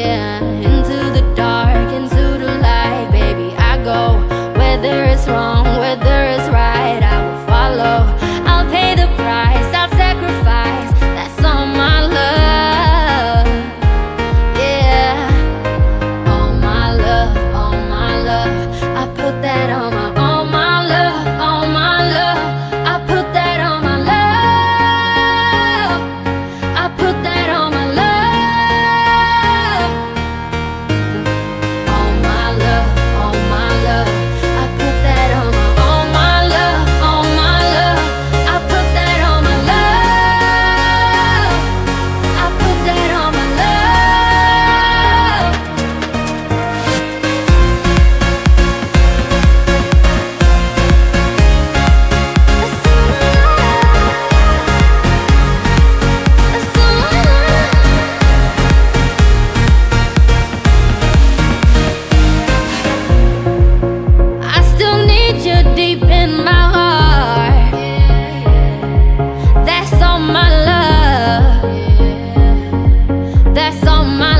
Yeah, into the dark, into the light, baby, I go. Whether it's wrong, whether it's right, I will follow. I'll pay the price, I'll sacrifice. That's all my love. Yeah, all my love, all my love. I put that on my all my love, all my love. I put that on my love. I put that on my love. All my love, all my love. I put that on my all my love, all my love. I put that on my love. I put that on my love. That's all my love. I still need you deep in my heart. That's all my love. That's all my